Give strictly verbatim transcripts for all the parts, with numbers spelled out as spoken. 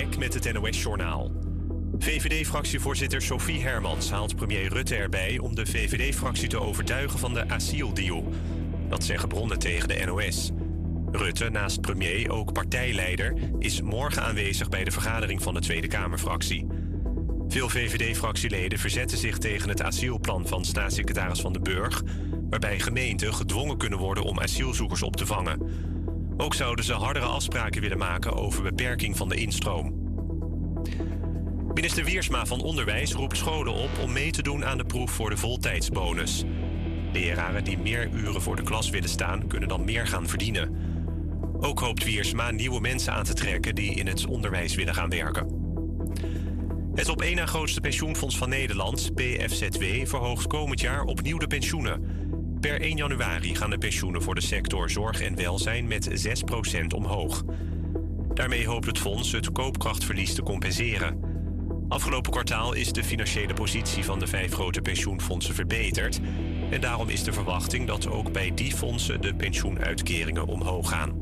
Eck met het N O S-journaal. V V D-fractievoorzitter Sophie Hermans haalt premier Rutte erbij om de V V D-fractie te overtuigen van de asieldeal. Dat zeggen bronnen tegen de N O S. Rutte, naast premier ook partijleider, is morgen aanwezig bij de vergadering van de Tweede Kamerfractie. Veel V V D-fractieleden verzetten zich tegen het asielplan van staatssecretaris Van den Burg, waarbij gemeenten gedwongen kunnen worden om asielzoekers op te vangen. Ook zouden ze hardere afspraken willen maken over beperking van de instroom. Minister Wiersma van Onderwijs roept scholen op om mee te doen aan de proef voor de voltijdsbonus. Leraren die meer uren voor de klas willen staan, kunnen dan meer gaan verdienen. Ook hoopt Wiersma nieuwe mensen aan te trekken die in het onderwijs willen gaan werken. Het op één na grootste pensioenfonds van Nederland, P F Z W, verhoogt komend jaar opnieuw de pensioenen. Per één januari gaan de pensioenen voor de sector zorg en welzijn met zes procent omhoog. Daarmee hoopt het fonds het koopkrachtverlies te compenseren. Afgelopen kwartaal is de financiële positie van de vijf grote pensioenfondsen verbeterd. En daarom is de verwachting dat ook bij die fondsen de pensioenuitkeringen omhoog gaan.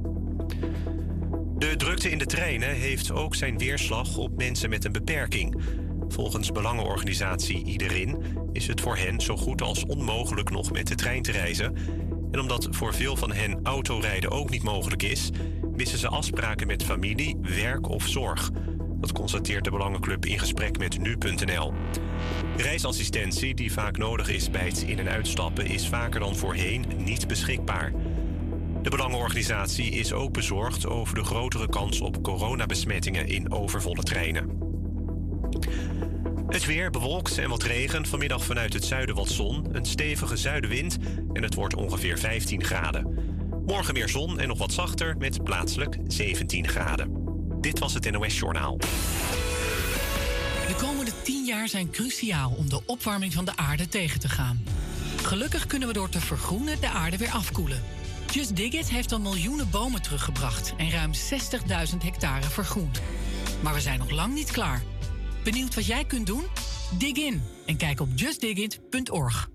De drukte in de treinen heeft ook zijn weerslag op mensen met een beperking. Volgens belangenorganisatie Iedereen is het voor hen zo goed als onmogelijk nog met de trein te reizen. En omdat voor veel van hen autorijden ook niet mogelijk is, missen ze afspraken met familie, werk of zorg. Dat constateert de Belangenclub in gesprek met nu punt n l. Reisassistentie, die vaak nodig is bij het in- en uitstappen, is vaker dan voorheen niet beschikbaar. De Belangenorganisatie is ook bezorgd over de grotere kans op coronabesmettingen in overvolle treinen. Het weer bewolkt en wat regen. Vanmiddag vanuit het zuiden wat zon. Een stevige zuidenwind en het wordt ongeveer vijftien graden. Morgen meer zon en nog wat zachter met plaatselijk zeventien graden. Dit was het N O S-journaal. De komende tien jaar zijn cruciaal om de opwarming van de aarde tegen te gaan. Gelukkig kunnen we door te vergroenen de aarde weer afkoelen. Just Dig It heeft al miljoenen bomen teruggebracht en ruim zestigduizend hectare vergroend. Maar we zijn nog lang niet klaar. Benieuwd wat jij kunt doen? Dig in en kijk op just dig it punt org.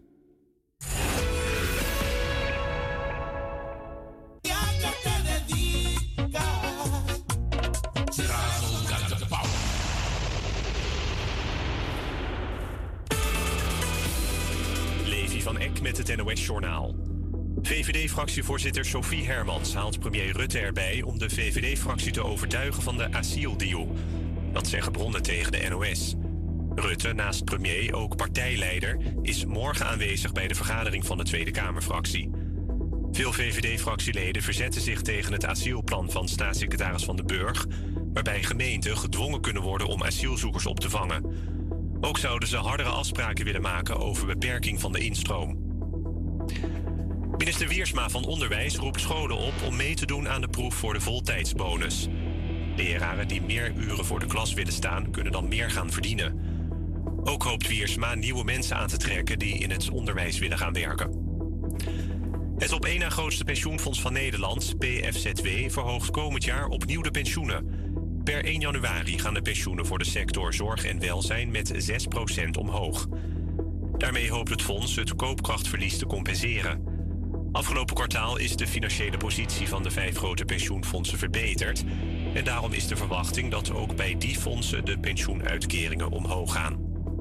Levi van Eck met het N O S-journaal. V V D-fractievoorzitter Sophie Hermans haalt premier Rutte erbij om de V V D-fractie te overtuigen van de asieldeal. Dat zeggen bronnen tegen de N O S. Rutte, naast premier ook partijleider, is morgen aanwezig bij de vergadering van de Tweede Kamerfractie. Veel V V D-fractieleden verzetten zich tegen het asielplan van staatssecretaris Van den Burg, waarbij gemeenten gedwongen kunnen worden om asielzoekers op te vangen. Ook zouden ze hardere afspraken willen maken over beperking van de instroom. Minister Wiersma van Onderwijs roept scholen op om mee te doen aan de proef voor de voltijdsbonus. Leraren die meer uren voor de klas willen staan, kunnen dan meer gaan verdienen. Ook hoopt Wiersma nieuwe mensen aan te trekken die in het onderwijs willen gaan werken. Het op één na grootste pensioenfonds van Nederland, P F Z W, verhoogt komend jaar opnieuw de pensioenen. Per één januari gaan de pensioenen voor de sector zorg en welzijn met zes procent omhoog. Daarmee hoopt het fonds het koopkrachtverlies te compenseren. Afgelopen kwartaal is de financiële positie van de vijf grote pensioenfondsen verbeterd. En daarom is de verwachting dat ook bij die fondsen de pensioenuitkeringen omhoog gaan.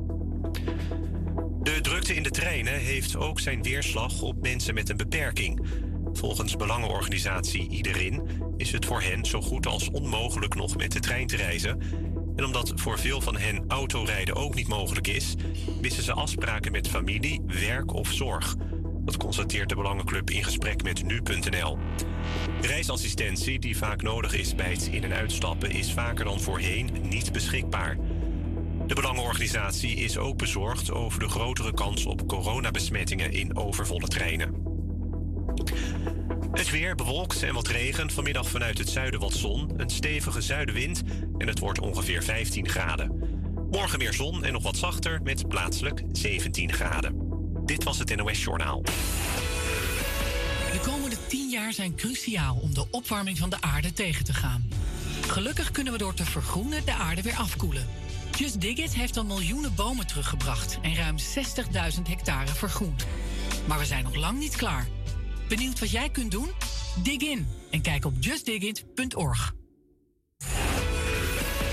De drukte in de treinen heeft ook zijn weerslag op mensen met een beperking. Volgens belangenorganisatie Iedereen is het voor hen zo goed als onmogelijk nog met de trein te reizen. En omdat voor veel van hen autorijden ook niet mogelijk is, missen ze afspraken met familie, werk of zorg. Dat constateert de Belangenclub in gesprek met nu punt n l. Reisassistentie, die vaak nodig is bij het in- en uitstappen, is vaker dan voorheen niet beschikbaar. De Belangenorganisatie is ook bezorgd over de grotere kans op coronabesmettingen in overvolle treinen. Het weer bewolkt en wat regen. Vanmiddag vanuit het zuiden wat zon. Een stevige zuidenwind en het wordt ongeveer vijftien graden. Morgen meer zon en nog wat zachter met plaatselijk zeventien graden. Dit was het N O S-journaal. De komende tien jaar zijn cruciaal om de opwarming van de aarde tegen te gaan. Gelukkig kunnen we door te vergroenen de aarde weer afkoelen. Just Dig It heeft al miljoenen bomen teruggebracht en ruim zestigduizend hectare vergroend. Maar we zijn nog lang niet klaar. Benieuwd wat jij kunt doen? Dig in en kijk op just dig it punt org.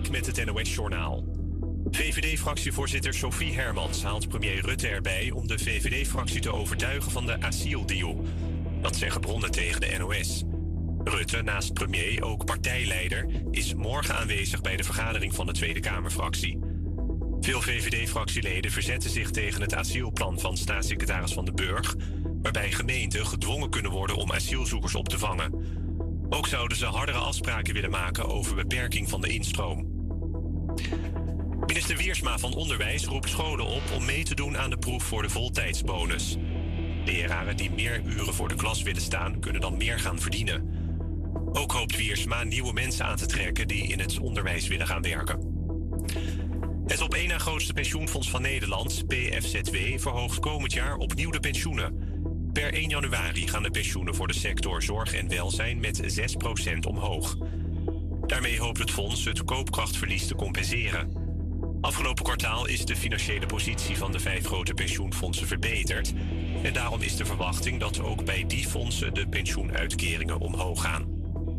Eck met het N O S-journaal. V V D-fractievoorzitter Sophie Hermans haalt premier Rutte erbij om de V V D-fractie te overtuigen van de asieldeal. Dat zeggen bronnen tegen de N O S. Rutte, naast premier ook partijleider, is morgen aanwezig bij de vergadering van de Tweede Kamerfractie. Veel V V D-fractieleden verzetten zich tegen het asielplan van staatssecretaris Van den Burg, waarbij gemeenten gedwongen kunnen worden om asielzoekers op te vangen. Ook zouden ze hardere afspraken willen maken over beperking van de instroom. Minister Wiersma van Onderwijs roept scholen op om mee te doen aan de proef voor de voltijdsbonus. Leraren die meer uren voor de klas willen staan, kunnen dan meer gaan verdienen. Ook hoopt Wiersma nieuwe mensen aan te trekken die in het onderwijs willen gaan werken. Het op één na grootste pensioenfonds van Nederland, P F Z W, verhoogt komend jaar opnieuw de pensioenen. Per één januari gaan de pensioenen voor de sector zorg en welzijn met zes procent omhoog. Daarmee hoopt het fonds het koopkrachtverlies te compenseren. Afgelopen kwartaal is de financiële positie van de vijf grote pensioenfondsen verbeterd. En daarom is de verwachting dat ook bij die fondsen de pensioenuitkeringen omhoog gaan.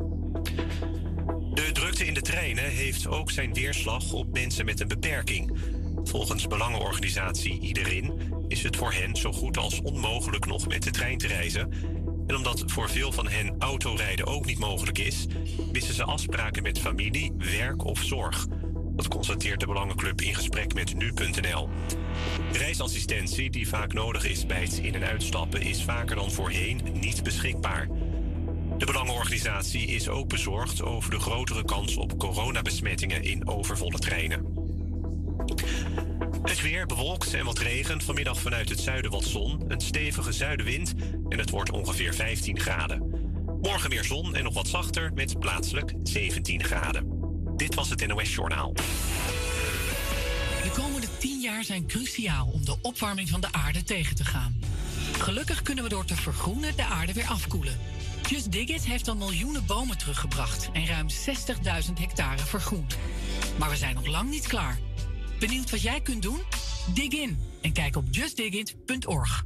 De drukte in de treinen heeft ook zijn weerslag op mensen met een beperking. Volgens belangenorganisatie Iedereen is het voor hen zo goed als onmogelijk nog met de trein te reizen. En omdat voor veel van hen autorijden ook niet mogelijk is, missen ze afspraken met familie, werk of zorg. Dat constateert de Belangenclub in gesprek met nu punt n l. Reisassistentie, die vaak nodig is bij het in- en uitstappen, is vaker dan voorheen niet beschikbaar. De Belangenorganisatie is ook bezorgd over de grotere kans op coronabesmettingen in overvolle treinen. Het weer bewolkt en wat regen. Vanmiddag vanuit het zuiden wat zon. Een stevige zuidenwind en het wordt ongeveer vijftien graden. Morgen meer zon en nog wat zachter met plaatselijk zeventien graden. Dit was het N O S-journaal. De komende tien jaar zijn cruciaal om de opwarming van de aarde tegen te gaan. Gelukkig kunnen we door te vergroenen de aarde weer afkoelen. Just Dig It heeft al miljoenen bomen teruggebracht en ruim zestigduizend hectare vergroend. Maar we zijn nog lang niet klaar. Benieuwd wat jij kunt doen? Dig in en kijk op just dig it punt org.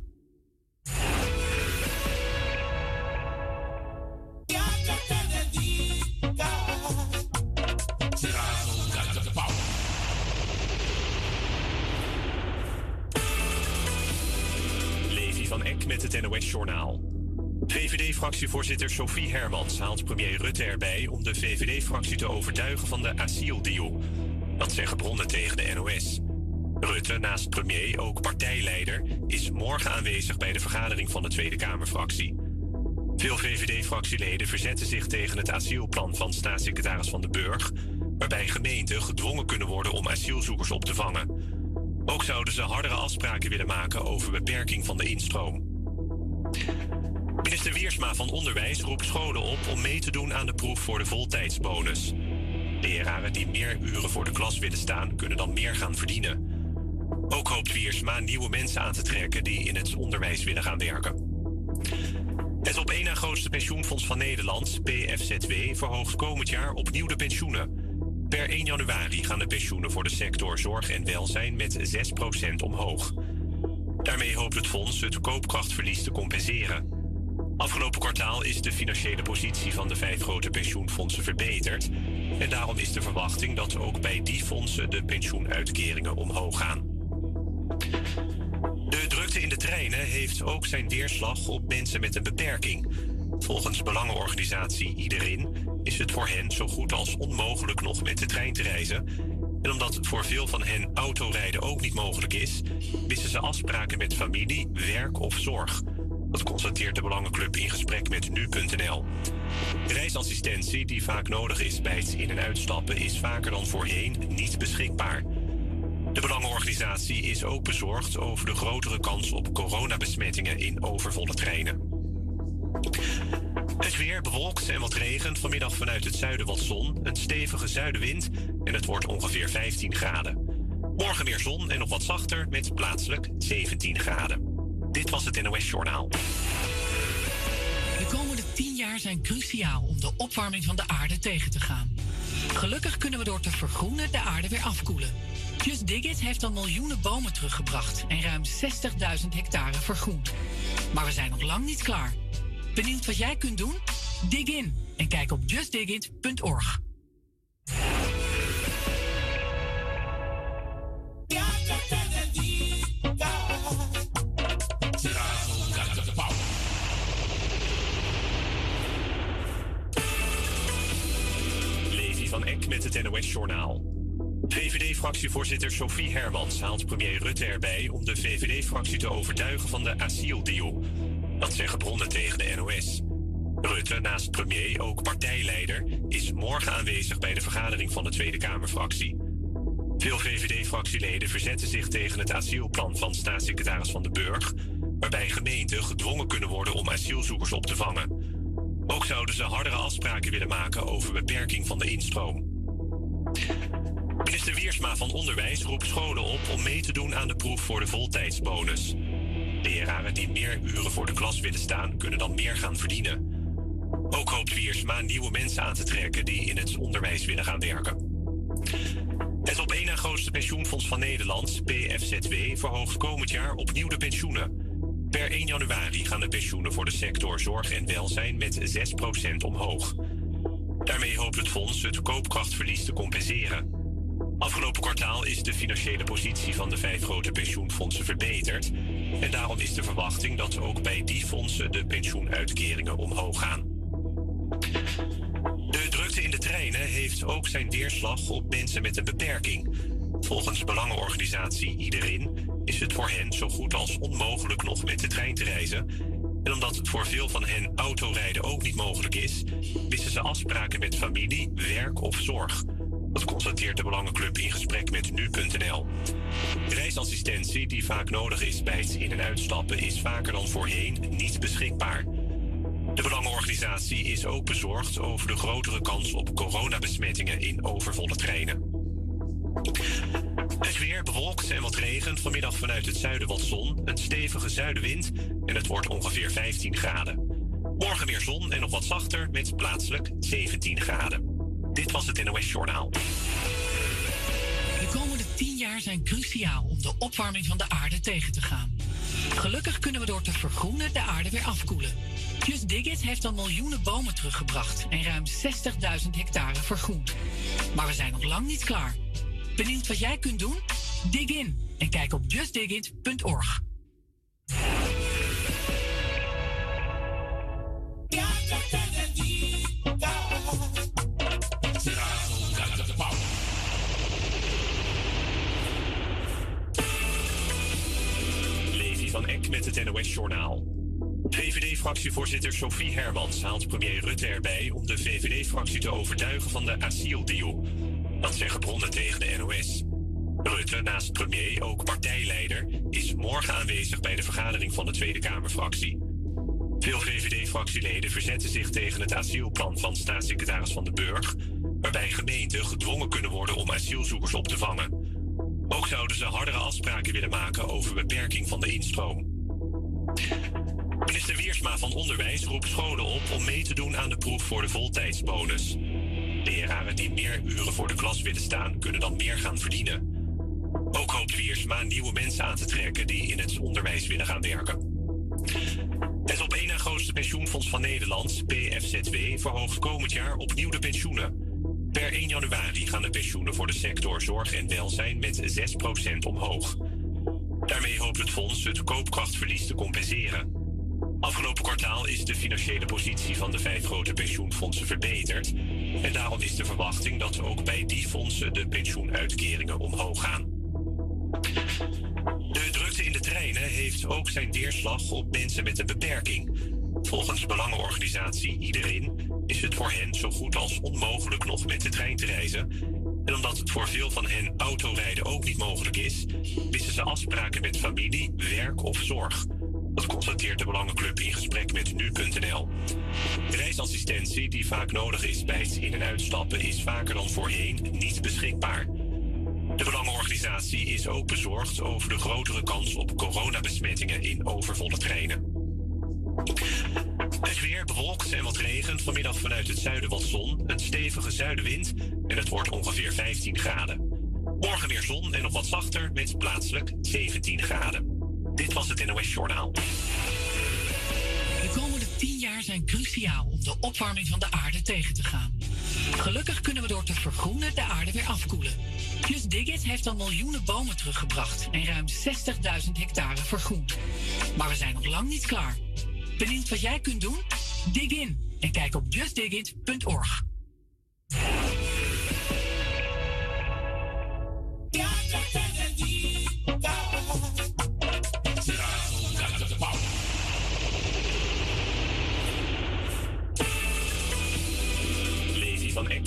Levi van Eck met het N O S-journaal. V V D-fractievoorzitter Sophie Hermans haalt premier Rutte erbij om de V V D-fractie te overtuigen van de asieldeal. Dat zeggen bronnen tegen de N O S. Rutte, naast premier ook partijleider, is morgen aanwezig bij de vergadering van de Tweede Kamerfractie. Veel V V D-fractieleden verzetten zich tegen het asielplan van staatssecretaris Van den Burg, waarbij gemeenten gedwongen kunnen worden om asielzoekers op te vangen. Ook zouden ze hardere afspraken willen maken over beperking van de instroom. Minister Wiersma van Onderwijs roept scholen op om mee te doen aan de proef voor de voltijdsbonus. Leraren die meer uren voor de klas willen staan, kunnen dan meer gaan verdienen. Ook hoopt Wiersma nieuwe mensen aan te trekken die in het onderwijs willen gaan werken. Het op één na grootste pensioenfonds van Nederland, P F Z W, verhoogt komend jaar opnieuw de pensioenen. Per één januari gaan de pensioenen voor de sector zorg en welzijn met zes procent omhoog. Daarmee hoopt het fonds het koopkrachtverlies te compenseren. Afgelopen kwartaal is de financiële positie van de vijf grote pensioenfondsen verbeterd. En daarom is de verwachting dat ook bij die fondsen de pensioenuitkeringen omhoog gaan. De drukte in de treinen heeft ook zijn weerslag op mensen met een beperking. Volgens belangenorganisatie Iedereen is het voor hen zo goed als onmogelijk nog met de trein te reizen. En omdat voor veel van hen autorijden ook niet mogelijk is, missen ze afspraken met familie, werk of zorg. Dat constateert de Belangenclub in gesprek met nu punt n l. Reisassistentie, die vaak nodig is bij het in- en uitstappen, is vaker dan voorheen niet beschikbaar. De Belangenorganisatie is ook bezorgd over de grotere kans op coronabesmettingen in overvolle treinen. Het weer bewolkt en wat regen. Vanmiddag vanuit het zuiden wat zon. Een stevige zuidenwind en het wordt ongeveer vijftien graden. Morgen meer zon en nog wat zachter met plaatselijk zeventien graden. Dit was het N O S-journaal. De komende tien jaar zijn cruciaal om de opwarming van de aarde tegen te gaan. Gelukkig kunnen we door te vergroenen de aarde weer afkoelen. Just Dig It heeft al miljoenen bomen teruggebracht en ruim zestigduizend hectare vergroend. Maar we zijn nog lang niet klaar. Benieuwd wat jij kunt doen? Dig in en kijk op just dig it punt org. Eck met het N O S-journaal. V V D-fractievoorzitter Sophie Hermans haalt premier Rutte erbij om de V V D-fractie te overtuigen van de asieldeal. Dat zeggen bronnen tegen de N O S. Rutte, naast premier ook partijleider, is morgen aanwezig bij de vergadering van de Tweede Kamerfractie. Veel V V D-fractieleden verzetten zich tegen het asielplan van staatssecretaris Van den Burg, waarbij gemeenten gedwongen kunnen worden om asielzoekers op te vangen. Ook zouden ze hardere afspraken willen maken over beperking van de instroom. Minister Wiersma van Onderwijs roept scholen op om mee te doen aan de proef voor de voltijdsbonus. Leraren die meer uren voor de klas willen staan, kunnen dan meer gaan verdienen. Ook hoopt Wiersma nieuwe mensen aan te trekken die in het onderwijs willen gaan werken. Het op één na grootste pensioenfonds van Nederland, P F Z W, verhoogt komend jaar opnieuw de pensioenen. Per één januari gaan de pensioenen voor de sector zorg en welzijn met zes procent omhoog. Daarmee hoopt het fonds het koopkrachtverlies te compenseren. Afgelopen kwartaal is de financiële positie van de vijf grote pensioenfondsen verbeterd. En daarom is de verwachting dat ook bij die fondsen de pensioenuitkeringen omhoog gaan. De drukte in de treinen heeft ook zijn weerslag op mensen met een beperking. Volgens belangenorganisatie Iedereen is het voor hen zo goed als onmogelijk nog met de trein te reizen. En omdat voor veel van hen autorijden ook niet mogelijk is, missen ze afspraken met familie, werk of zorg. Dat constateert de Belangenclub in gesprek met nu punt n l. De reisassistentie die vaak nodig is bij het in- en uitstappen is vaker dan voorheen niet beschikbaar. De Belangenorganisatie is ook bezorgd over de grotere kans op coronabesmettingen in overvolle treinen. Het weer bewolkt en wat regen. Vanmiddag vanuit het zuiden wat zon. Een stevige zuidenwind en het wordt ongeveer vijftien graden. Morgen weer zon en nog wat zachter met plaatselijk zeventien graden. Dit was het N O S-journaal. De komende tien jaar zijn cruciaal om de opwarming van de aarde tegen te gaan. Gelukkig kunnen we door te vergroenen de aarde weer afkoelen. Just Dig It heeft al miljoenen bomen teruggebracht en ruim zestigduizend hectare vergroend. Maar we zijn nog lang niet klaar. Benieuwd wat jij kunt doen? Dig in en kijk op just dig it punt org. Levi van Eck met het N O S-journaal. V V D-fractievoorzitter Sophie Hermans haalt premier Rutte erbij om de V V D-fractie te overtuigen van de asieldeal. Dat zeggen bronnen tegen de N O S. Rutte, naast premier ook partijleider, is morgen aanwezig bij de vergadering van de Tweede Kamerfractie. Veel V V D-fractieleden verzetten zich tegen het asielplan van staatssecretaris Van den Burg, waarbij gemeenten gedwongen kunnen worden om asielzoekers op te vangen. Ook zouden ze hardere afspraken willen maken over beperking van de instroom. Minister Wiersma van Onderwijs roept scholen op om mee te doen aan de proef voor de voltijdsbonus. Leraren die meer uren voor de klas willen staan, kunnen dan meer gaan verdienen. Ook hoopt Wiersma nieuwe mensen aan te trekken die in het onderwijs willen gaan werken. Het op één na grootste pensioenfonds van Nederland, P F Z W, verhoogt komend jaar opnieuw de pensioenen. Per één januari gaan de pensioenen voor de sector zorg en welzijn met zes procent omhoog. Daarmee hoopt het fonds het koopkrachtverlies te compenseren. Afgelopen kwartaal is de financiële positie van de vijf grote pensioenfondsen verbeterd. En daarom is de verwachting dat ook bij die fondsen de pensioenuitkeringen omhoog gaan. De drukte in de treinen heeft ook zijn weerslag op mensen met een beperking. Volgens belangenorganisatie Iedereen is het voor hen zo goed als onmogelijk nog met de trein te reizen. En omdat voor veel van hen autorijden ook niet mogelijk is, missen ze afspraken met familie, werk of zorg. Dat constateert de Belangenclub in gesprek met nu punt n l. De reisassistentie die vaak nodig is bij het in- en uitstappen is vaker dan voorheen niet beschikbaar. De Belangenorganisatie is ook bezorgd over de grotere kans op coronabesmettingen in overvolle treinen. Het weer bewolkt en wat regen. Vanmiddag vanuit het zuiden wat zon. Een stevige zuidenwind en het wordt ongeveer vijftien graden. Morgen weer zon en nog wat zachter met plaatselijk zeventien graden. Dit was het N O S-journaal. De komende tien jaar zijn cruciaal om de opwarming van de aarde tegen te gaan. Gelukkig kunnen we door te vergroenen de aarde weer afkoelen. Just Dig It heeft al miljoenen bomen teruggebracht en ruim zestigduizend hectare vergroend. Maar we zijn nog lang niet klaar. Benieuwd wat jij kunt doen? Dig in en kijk op just dig it punt org.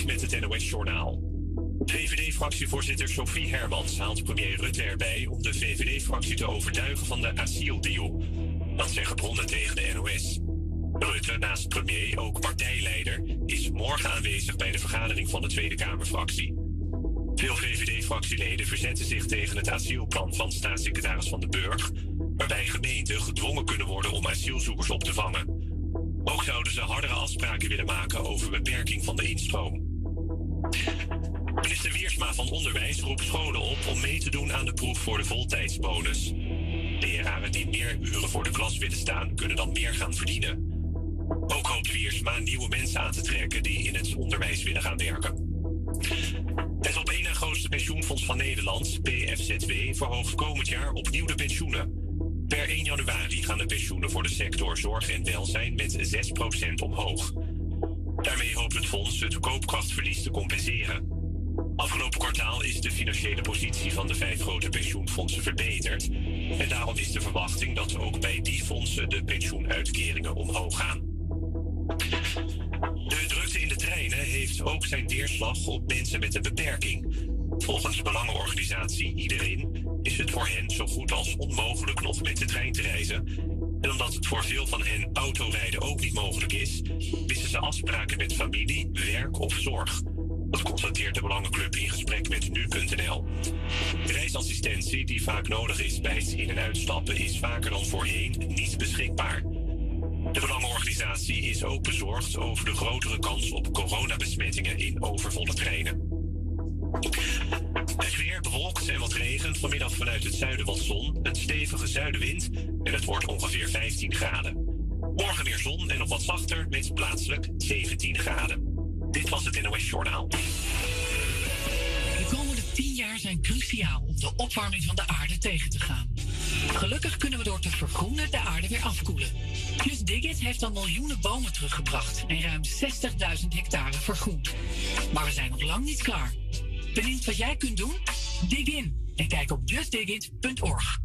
met het N O S-journaal. V V D-fractievoorzitter Sophie Hermans haalt premier Rutte erbij om de V V D-fractie te overtuigen van de asieldeal. Dat zeggen bronnen tegen de N O S. Rutte, naast premier ook partijleider, is morgen aanwezig bij de vergadering van de Tweede Kamerfractie. Veel V V D-fractieleden verzetten zich tegen het asielplan van staatssecretaris Van den Burg, waarbij gemeenten gedwongen kunnen worden om asielzoekers op te vangen. Ook zouden ze hardere afspraken willen maken over beperking van de instroom. Minister Wiersma van Onderwijs roept scholen op om mee te doen aan de proef voor de voltijdsbonus. Leraren die meer uren voor de klas willen staan, kunnen dan meer gaan verdienen. Ook hoopt Wiersma nieuwe mensen aan te trekken die in het onderwijs willen gaan werken. Het op één na grootste pensioenfonds van Nederland, P F Z W, verhoogt komend jaar opnieuw de pensioenen. Per één januari gaan de pensioenen voor de sector zorg en welzijn met zes procent omhoog. Daarmee hoopt het fonds het koopkrachtverlies te compenseren. Afgelopen kwartaal is de financiële positie van de vijf grote pensioenfondsen verbeterd. En daarom is de verwachting dat ook bij die fondsen de pensioenuitkeringen omhoog gaan. De drukte in de treinen heeft ook zijn weerslag op mensen met een beperking. Volgens de belangenorganisatie Iedereen is het voor hen zo goed als onmogelijk nog met de trein te reizen. En omdat het voor veel van hen autorijden ook niet mogelijk is, missen ze afspraken met familie, werk of zorg. Dat constateert de Belangenclub in gesprek met nu punt n l. De reisassistentie die vaak nodig is bij het in- en uitstappen is vaker dan voorheen niet beschikbaar. De Belangenorganisatie is ook bezorgd over de grotere kans op coronabesmettingen in overvolle treinen. Het weer bewolkt en wat regen, vanmiddag vanuit het zuiden wat zon, een stevige zuidenwind en het wordt ongeveer vijftien graden. Morgen weer zon en nog wat zachter met plaatselijk zeventien graden. Dit was het N O S-journaal. De komende tien jaar zijn cruciaal om de opwarming van de aarde tegen te gaan. Gelukkig kunnen we door te vergroenen de aarde weer afkoelen. Just Dig It heeft al miljoenen bomen teruggebracht en ruim zestigduizend hectare vergroend. Maar we zijn nog lang niet klaar. Benieuwd wat jij kunt doen? Dig in en kijk op just dig it punt org.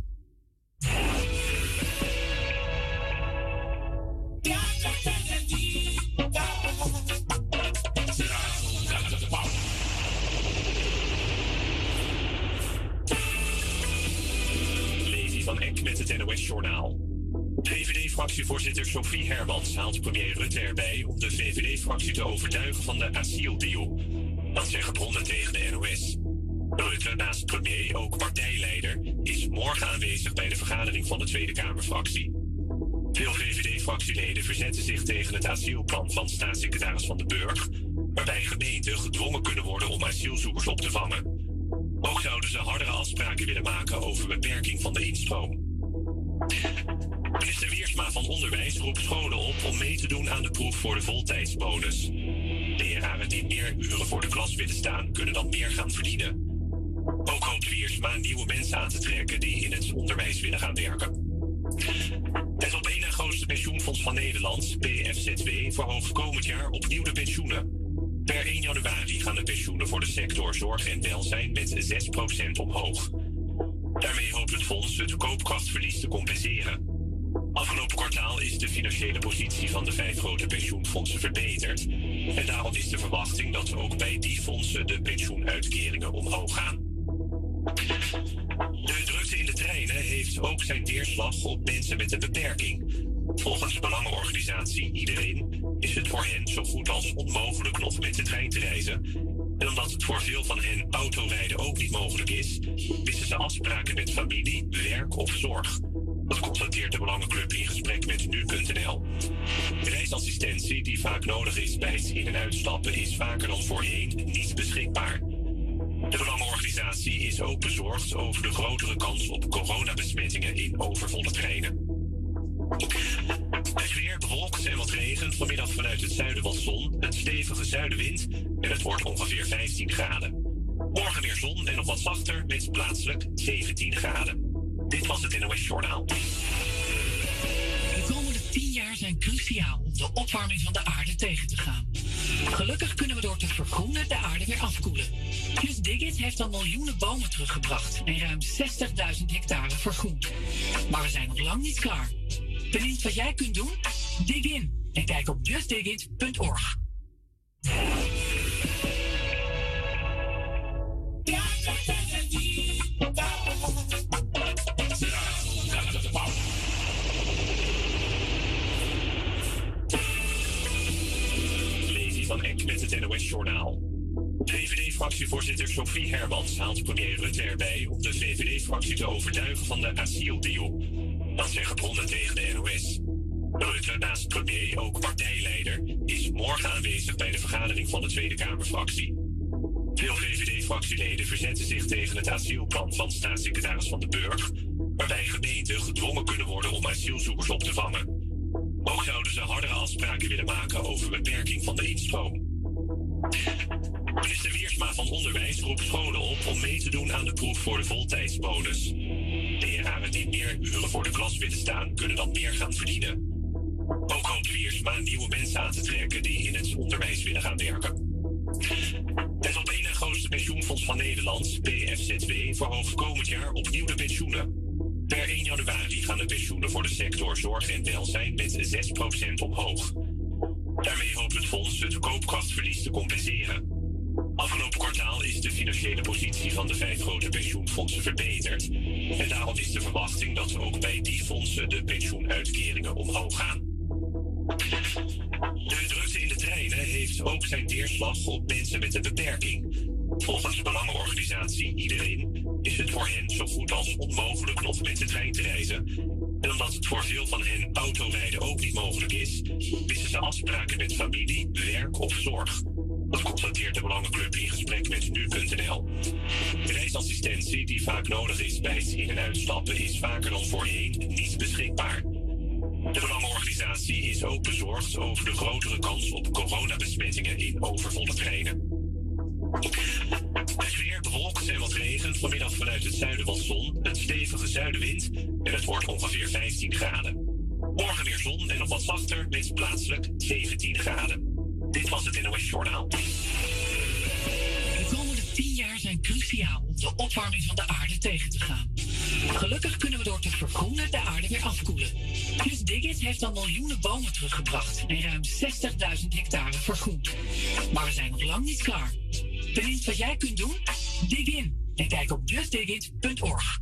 Levi van Eck met het N O S-journaal. V V D-fractievoorzitter Sophie Hermans haalt premier Rutte erbij om de V V D-fractie te overtuigen van de asieldeal. Dat zeggen bronnen tegen de N O S. Rutte, naast premier ook partijleider, is morgen aanwezig bij de vergadering van de Tweede Kamerfractie. Veel V V D-fractieleden verzetten zich tegen het asielplan van staatssecretaris Van den Burg, waarbij gemeenten gedwongen kunnen worden om asielzoekers op te vangen. Ook zouden ze hardere afspraken willen maken over beperking van de instroom. Minister Wiersma van Onderwijs roept scholen op om mee te doen aan de proef voor de voltijdsbonus. Leraren die meer uren voor de klas willen staan, kunnen dan meer gaan verdienen. Ook hoopt Wiersma nieuwe mensen aan te trekken die in het onderwijs willen gaan werken. Het op één na grootste pensioenfonds van Nederland, P F Z W, verhoogt komend jaar opnieuw de pensioenen. Per één januari gaan de pensioenen voor de sector zorg en welzijn met zes procent omhoog. Daarmee hoopt het fonds het koopkrachtverlies te compenseren. Afgelopen kwartaal is de financiële positie van de vijf grote pensioenfondsen verbeterd. En daarom is de verwachting dat ook bij die fondsen de pensioenuitkeringen omhoog gaan. De drukte in de treinen heeft ook zijn weerslag op mensen met een beperking. Volgens de belangenorganisatie Iedereen is het voor hen zo goed als onmogelijk nog met de trein te reizen. En omdat het voor veel van hen autorijden ook niet mogelijk is, missen ze afspraken met familie, werk of zorg. Dat constateert de Belangenclub in gesprek met nu punt n l. De reisassistentie die vaak nodig is bij het in- en uitstappen is vaker dan voorheen niet beschikbaar. De Belangenorganisatie is ook bezorgd over de grotere kans op coronabesmettingen in overvolle treinen. Het weer bewolkt en wat regen, vanmiddag vanuit het zuiden wat zon, een stevige zuidenwind en het wordt ongeveer vijftien graden. Morgen weer zon en nog wat zachter met plaatselijk zeventien graden. Dit was het N O S-journaal. De komende tien jaar zijn cruciaal om de opwarming van de aarde tegen te gaan. Gelukkig kunnen we door te vergroenen de aarde weer afkoelen. Just Dig It heeft al miljoenen bomen teruggebracht en ruim zestigduizend hectare vergroend. Maar we zijn nog lang niet klaar. Benieuwd wat jij kunt doen? Dig in en kijk op just dig it punt org. Fractievoorzitter Sophie Hermans haalt premier Rutte erbij om de V V D-fractie te overtuigen van de asieldeal. Dat zeggen bronnen tegen de N O S. Rutte, naast premier ook partijleider, is morgen aanwezig bij de vergadering van de Tweede Kamerfractie. Veel V V D-fractieleden verzetten zich tegen het asielplan van staatssecretaris Van den Burg, waarbij gemeenten gedwongen kunnen worden om asielzoekers op te vangen. Ook zouden ze hardere afspraken willen maken over beperking van de instroom. Minister Wiersma van Onderwijs roept scholen op om mee te doen aan de proef voor de voltijdsbonus. Leraren die meer uren voor de klas willen staan, kunnen dan meer gaan verdienen. Ook hoopt Wiersma nieuwe mensen aan te trekken die in het onderwijs willen gaan werken. Het op één na grootste pensioenfonds van Nederland, P F Z W, verhoogt komend jaar opnieuw de pensioenen. Per één januari gaan de pensioenen voor de sector zorg en welzijn met zes procent omhoog. Daarmee hoopt het fonds het koopkrachtverlies te compenseren. Afgelopen kwartaal is de financiële positie van de vijf grote pensioenfondsen verbeterd. En daarom is de verwachting dat ook bij die fondsen de pensioenuitkeringen omhoog gaan. De drukte in de treinen heeft ook zijn weerslag op mensen met een beperking. Volgens de belangenorganisatie Iedereen is het voor hen zo goed als onmogelijk nog met de trein te reizen. En omdat het voor veel van hen autorijden ook niet mogelijk is, missen ze afspraken met familie, werk of zorg. Dat constateert de Belangenclub in gesprek met nu punt n l. De reisassistentie die vaak nodig is bij het in- en uitstappen is vaker dan voorheen niet beschikbaar. De Belangenorganisatie is ook bezorgd over de grotere kans op coronabesmettingen in overvolle treinen. Het weer bewolkt en wat regen, vanmiddag vanuit het zuiden wat zon, een stevige zuidenwind en het wordt ongeveer vijftien graden. Morgen weer zon en nog wat zachter met plaatselijk zeventien graden. Dit was het N O S Journaal. De komende tien jaar zijn cruciaal om de opwarming van de aarde tegen te gaan. Gelukkig kunnen we door te vergroenen de aarde weer afkoelen. Just Dig It heeft al miljoenen bomen teruggebracht en ruim zestigduizend hectare vergroend. Maar we zijn nog lang niet klaar. Benieuwd wat jij kunt doen? Dig in en kijk op just dig it punt org.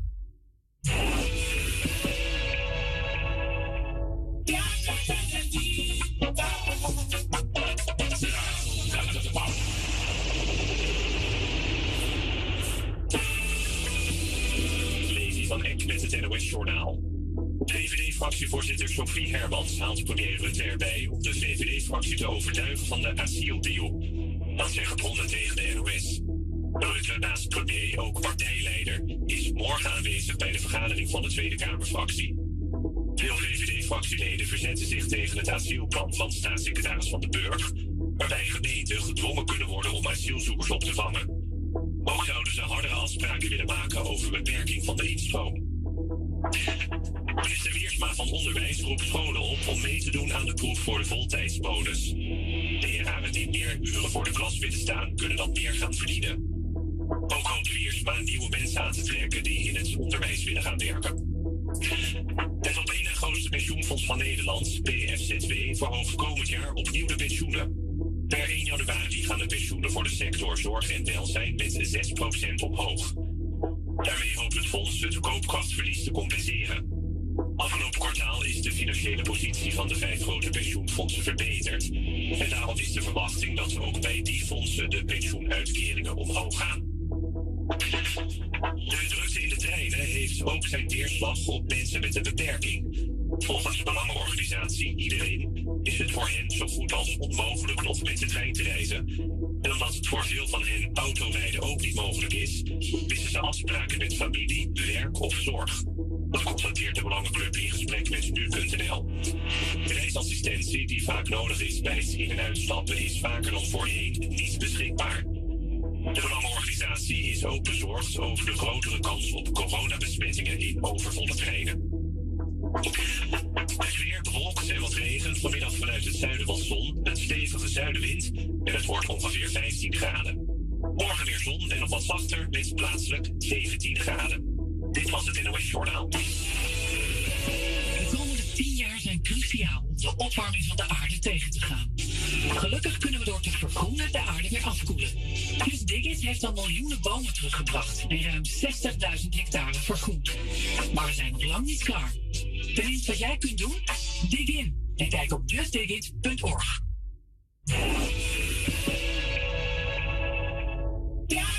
Levi van Eck met het N O S Journaal. V V D-fractievoorzitter Sophie Hermans haalt premier Rutte erbij om de V V D-fractie te overtuigen van de asieldeal. Dat zeggen bronnen tegen de N O S. Rutte, naast premier ook partijleider, is morgen aanwezig bij de vergadering van de Tweede Kamerfractie. Veel V V D-fractieleden verzetten zich tegen het asielplan van staatssecretaris Van den Burg, waarbij gemeenten gedwongen kunnen worden om asielzoekers op te vangen. Ook zouden ze hardere afspraken willen maken over beperking van de instroom. Minister Wiersma van Onderwijs roept scholen op om mee te doen aan de proef voor de voltijdsbonus. Leraren die meer uren voor de klas willen staan, kunnen dan meer gaan verdienen. Ook hoopt Wiersma nieuwe mensen aan te trekken die in het onderwijs willen gaan werken. Het op één na grootste pensioenfonds van Nederland, P F Z W, verhoogt komend jaar opnieuw de pensioenen. Per één januari gaan de pensioenen voor de sector zorg en welzijn met zes procent omhoog. Daarmee hoopt het fonds het koopkrachtverlies te compenseren. Afgelopen kwartaal is de financiële positie van de vijf grote pensioenfondsen verbeterd. En daarom is de verwachting dat ook bij die fondsen de pensioenuitkeringen omhoog gaan. De drukte in de treinen heeft ook zijn weerslag op mensen met een beperking. Volgens de belangenorganisatie Iedereen is het voor hen zo goed als onmogelijk nog met de trein te reizen. En omdat het voor veel van hen autorijden ook niet mogelijk is, missen ze afspraken met familie, werk of zorg. Dat constateert de Belangenclub in gesprek met nu punt n l. De reisassistentie die vaak nodig is bij het in- en uitstappen is vaker dan voorheen niet beschikbaar. De Belangenorganisatie is ook bezorgd over de grotere kans op coronabesmettingen in overvolle treinen. Het weer bewolkt en wat regen, vanmiddag vanuit het zuiden wat zon, een stevige zuidenwind en het wordt ongeveer vijftien graden. Morgen weer zon en nog wat zachter met plaatselijk zeventien graden. Dit was het N O S Journaal. De komende tien jaar zijn cruciaal om de opwarming van de aarde tegen te gaan. Gelukkig kunnen we door te vergroenen de aarde weer afkoelen. Just Dig It heeft al miljoenen bomen teruggebracht en ruim zestigduizend hectare vergroend. Maar we zijn nog lang niet klaar. Benieuwd wat jij kunt doen? Dig in en kijk op just dig it punt org. Ja.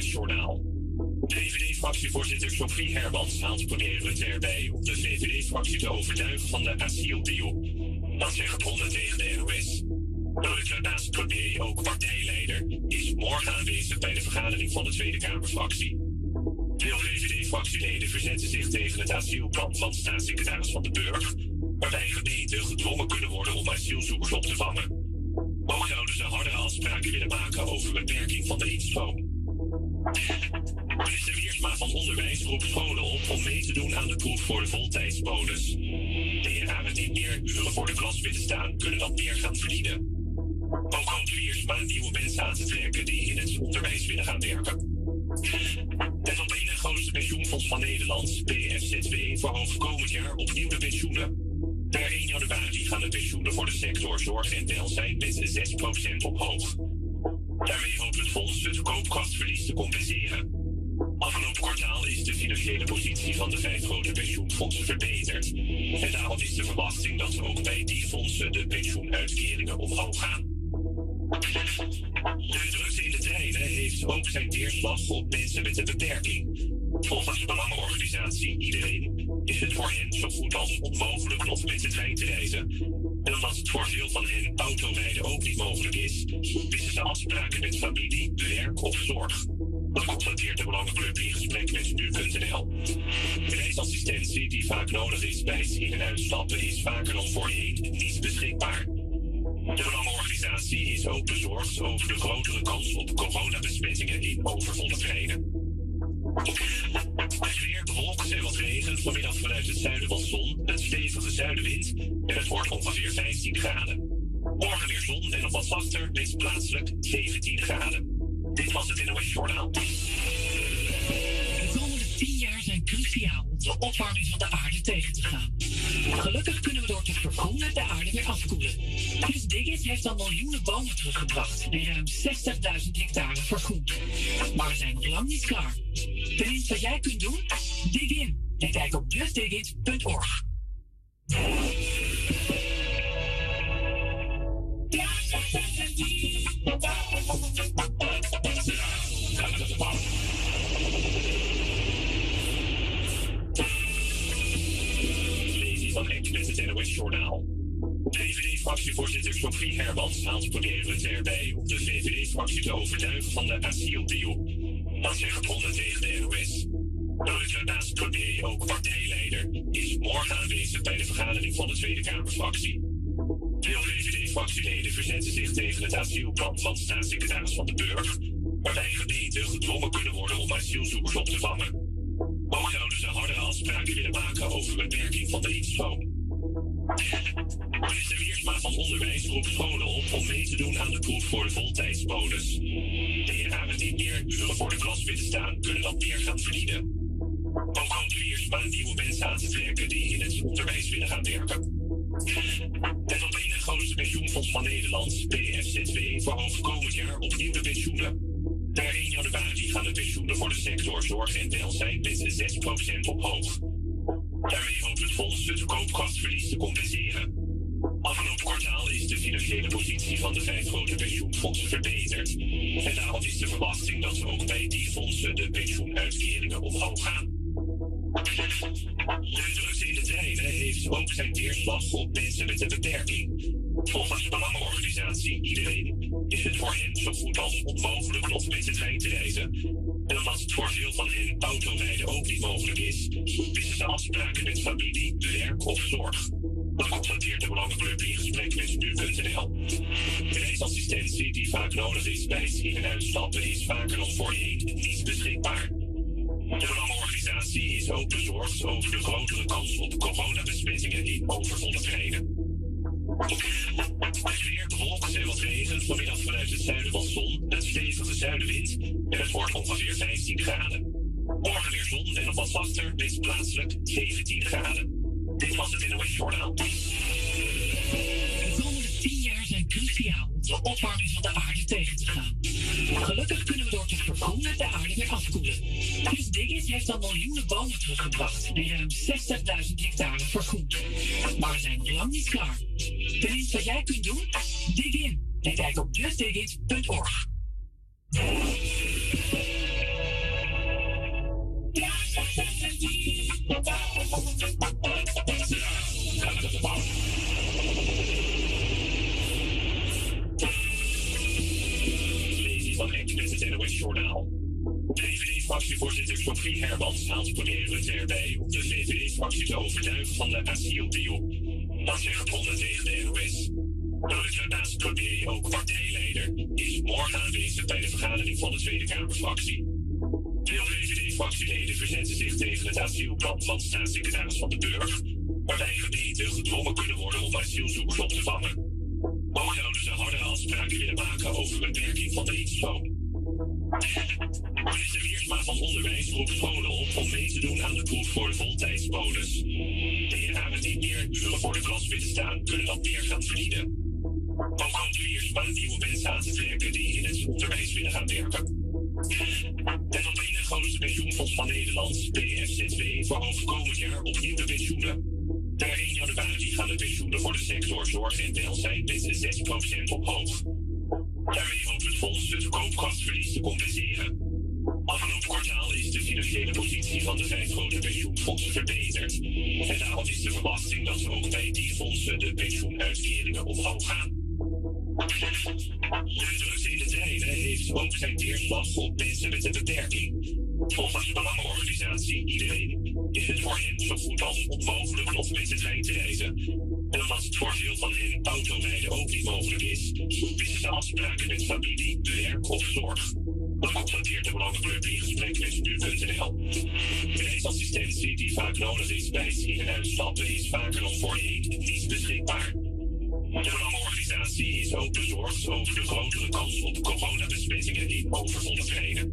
Journaal. V V D-fractievoorzitter Sophie Hermans haalt premier Rutte erbij om de V V D-fractie te overtuigen van de asieldeal. Dat zeggen bronnen tegen de N O S. Rutte, naast premier ook partijleider, is morgen aanwezig bij de vergadering van de Tweede Kamerfractie. Veel V V D-fractieleden verzetten zich tegen het asielplan van staatssecretaris Van den Burg, waarbij gemeenten gedwongen kunnen worden om asielzoekers op te vangen. Ook zouden ze hardere afspraken willen maken over beperking van de instroom. Minister Wiersma van Onderwijs roept scholen op om mee te doen aan de proef voor de voltijdsbonus. Leraren die meer uren voor de klas willen staan, kunnen dan meer gaan verdienen. Ook hoopt Wiersma nieuwe mensen aan te trekken die in het onderwijs willen gaan werken. Het op één na grootste pensioenfonds van Nederland, P F Z W, verhoogt komend jaar opnieuw de pensioenen. Per één januari gaan de pensioenen voor de sector zorg en welzijn met zes procent omhoog. Daarmee hoopt het fonds het koopkrachtverlies te compenseren. Afgelopen kwartaal is de financiële positie van de vijf grote pensioenfondsen verbeterd. En daarom is de verwachting dat ook bij die fondsen de pensioenuitkeringen omhoog gaan. De drukte in de treinen heeft ook zijn weerslag op mensen met een beperking. Volgens de belangenorganisatie Iedereen is het voor hen zo goed als onmogelijk nog met de trein te reizen. En omdat het voor veel van hen autorijden ook niet mogelijk is, missen ze afspraken met familie, werk of zorg. Dat constateert de Belangenclub in gesprek met nu punt n l. De reisassistentie die vaak nodig is bij het in- en uitstappen is vaker dan voorheen niet beschikbaar. De Belangenorganisatie is ook bezorgd over de grotere kans op coronabesmettingen in overvolle treinen. Het weer bewolkt en wat regen, vanmiddag vanuit het zuiden wat zon, een stevige zuidenwind en het wordt ongeveer vijftien graden. Morgen weer zon en nog wat zachter, met plaatselijk zeventien graden. Dit was het N O S Journaal. De komende tien jaar zijn cruciaal om de opwarming van de aarde tegen te gaan. Gelukkig kunnen we door te vergroenen de aarde weer afkoelen. Just Digit heeft al miljoenen bomen teruggebracht en ruim zestigduizend hectare vergroend. Maar we zijn nog lang niet klaar. Weet wat jij kunt doen? Dig in en kijk op just digit punt org. Lezing van Eck met het N O S Journaal. V V D-fractievoorzitter Sophie Hermans haalt premier Rutte erbij om de V V D-fractie te overtuigen van de asieldeal. Dat zeggen bronnen tegen de N O S. Rutte, naast premier ook partijleider, is morgen aanwezig bij de vergadering van de Tweede Kamerfractie. Veel V V D-fractieleden verzetten zich tegen het asielplan van staatssecretaris Van den Burg, waarbij gemeenten gedwongen kunnen worden om asielzoekers op te vangen. Ook zouden ze hardere afspraken willen maken over beperking van de instroom. Minister Wiersma van Onderwijs roept scholen op om mee te doen aan de proef voor de voltijdsbonus. Leraren die meer uren voor de klas willen staan, kunnen dan meer gaan verdienen. Ook hoopt Wiersma nieuwe mensen aan te trekken die in het onderwijs willen gaan werken. Het op één na grootste pensioenfonds van Nederland, P F Z W, verhoogt komend jaar opnieuw de pensioenen. Per één januari gaan de pensioenen voor de sector zorg en welzijn met zes procent omhoog. Daarmee hoopt het fonds het koopkrachtverlies te compenseren. Afgelopen kwartaal is de financiële positie van de vijf grote pensioenfondsen verbeterd. En daarom is de verwachting dat ook bij die fondsen de pensioenuitkeringen omhoog gaan. De drukte in de treinen heeft ook zijn weerslag op mensen met een beperking. Volgens de belangenorganisatie Iedereen is het voor hen zo goed als onmogelijk nog met de trein te reizen. En omdat het voor veel van hen autorijden ook niet mogelijk is, missen ze afspraken met familie, werk of zorg. Dat constateert de Belangenclub in gesprek met nu punt n l. De reisassistentie die vaak nodig is bij het in- en uitstappen is vaker dan voorheen niet beschikbaar. De Belangenorganisatie is ook bezorgd over de grotere kans op coronabesmettingen in overvolle treinen. Het weer bewolkt en wat regen, vanmiddag vanuit het zuiden wat zon, een stevige zuidenwind en het wordt ongeveer vijftien graden. Morgen weer zon en nog wat zachter, met plaatselijk zeventien graden. Dit was het N O S Journaal. De komende tien jaar zijn cruciaal om de opwarming van de aarde tegen te gaan. Gelukkig kunnen we door te vergroenen de aarde weer afkoelen. Just Digit heeft al miljoenen bomen teruggebracht en ruim zestigduizend hectare vergroend. Maar we zijn nog lang niet klaar. Weet wat jij kunt doen? Dig in en kijk op just digit punt org. van Eck met het N O S-journaal. De V V D-fractievoorzitter Sophie Hermans haalt premier Rutte erbij om de V V D-fractie te overtuigen van de asieldeal. Dat zegt Ronde tegen de N O S. Rutte, naast premier ook partijleider, is morgen aanwezig bij de vergadering van de Tweede Kamerfractie. Veel V V D-fractieleden verzetten zich tegen het asielplan van staatssecretaris Van den Burg, waarbij gemeenten gedwongen kunnen worden om asielzoekers op te vangen. Ook zouden ze hardere afspraken willen maken over beperking van de instroom. Minister Wiersma van Onderwijs roept scholen op om mee te doen aan de proef voor de voltijdsbonus. Leraren die meer uren voor de klas willen staan, kunnen dan meer gaan verdienen. Ook hoopt Wiersma nieuwe mensen aan te trekken die in het onderwijs willen gaan werken. Het op één grootste pensioenfonds van Nederland, P F Z W, verhoogt komend jaar opnieuw de pensioenen. Per één januari gaan de pensioenen voor de sector zorg en welzijn met zes procent omhoog. Daarmee hoopt het fonds het koopkrachtverlies te compenseren. Afgelopen kwartaal is de financiële positie van de vijf grote pensioenfondsen verbeterd. En daarom is de verwachting dat ook bij die fondsen de pensioenuitkeringen omhoog gaan. De drukte in de treinen heeft ook zijn weerslag op mensen met een beperking. Volgens de belangenorganisatie Iedereen is het voor hen zo goed als onmogelijk nog met de trein te reizen. En omdat het voor veel van hen autorijden ook niet mogelijk is, missen ze afspraken met familie, werk of zorg. Dat constateert de Belangenclub in gesprek met nu punt n l. De reisassistentie die vaak nodig is bij het in- en uitstappen is vaker dan voorheen niet beschikbaar. De Belangenorganisatie is ook bezorgd over de grotere kans op coronabesmettingen in overvolle treinen.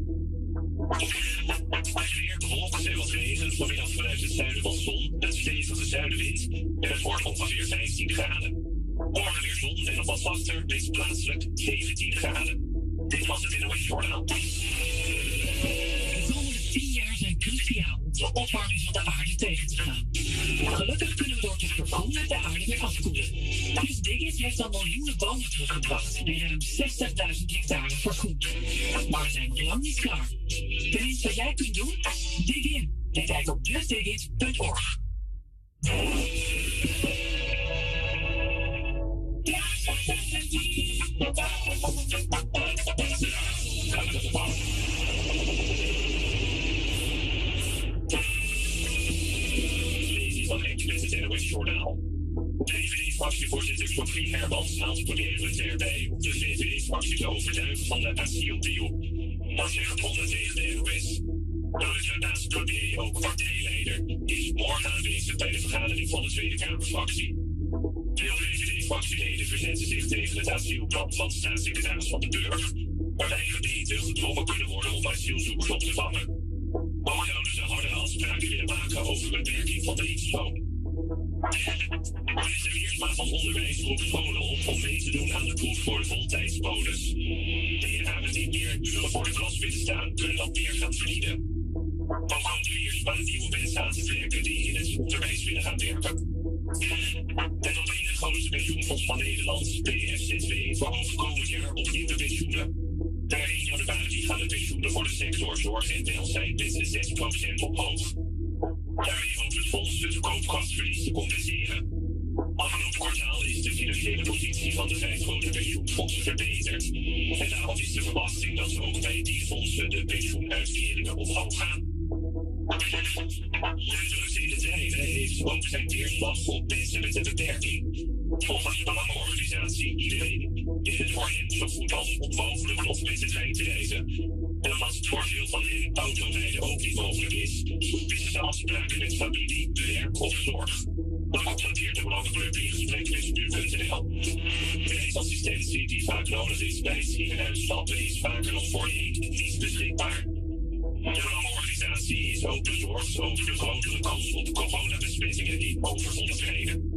Het weer bewolkt en wat regen, vanmiddag vanuit het zuiden wat zon, een stevige zuidenwind en het wordt ongeveer vijftien graden. Morgen weer zon en nog wat zachter, met plaatselijk zeventien graden. Dit was het N O S-journaal. De komende tien jaar zijn cruciaal om de opwarming van de aarde tegen te gaan. Gelukkig kunnen we door te vergroenen de aarde weer afkoelen. Just Digit heeft al miljoenen bomen teruggebracht en ruim zestigduizend hectare vergroend. Maar we zijn nog lang niet klaar. Er is wat jij kunt doen? Dig in. Je kijkt op just digit punt org. Van Eck met het N O S-journaal. De V V D-fractievoorzitter Sophie Hermans haalt premier Rutte erbij om de V V D-fractie te overtuigen van de asieldeal. Dat zegt Ronde tegen de N O S. Rutte, naast premier ook partijleider, is morgen aanwezig bij de vergadering van de Tweede Kamerfractie. Veel V V D-fractieleden verzetten zich tegen het asielplan van staatssecretaris Van den Burg, waarbij gemeenten gedwongen kunnen worden om asielzoekers op te vangen. Ook zouden ze hardere afspraken willen maken over beperking van de instroom. Minister Wiersma van Onderwijs roept scholen op om mee te doen aan de proef voor de voltijdsbonus. Leraren die meer uren voor de klas willen staan, kunnen dan meer gaan verdienen. Ook hoopt Wiersma nieuwe mensen aan te trekken die in het onderwijs willen gaan werken. Het op één grootste pensioenfonds van Nederland, P F Z W, verhoogt komend jaar opnieuw de pensioenen. Per één januari gaan de pensioenen voor de sector zorg en welzijn met zes procent omhoog. Daarmee hoopt het fonds het koopkrachtverlies te compenseren. Afgelopen kwartaal is de financiële positie van de vijf grote pensioenfondsen verbeterd. En daarom is de verwachting dat ook bij die fondsen de pensioenuitkeringen omhoog gaan. De drukte in de treinen heeft ook zijn weerslag op mensen met een beperking. Volgens de belangenorganisatie Iedereen is het voor hen zo goed als onmogelijk nog met de trein te reizen. En omdat het voor veel van hen autorijden ook niet mogelijk is, missen ze afspraken met familie, werk of zorg. Dat constateert de Belangenclub in gesprek met nu punt n l. De reisassistentie die vaak nodig is bij het in- en uitstappen is vaker dan voorheen niet beschikbaar. De Belangenorganisatie is ook bezorgd over de grotere kans op coronabesmettingen in overvolle treinen.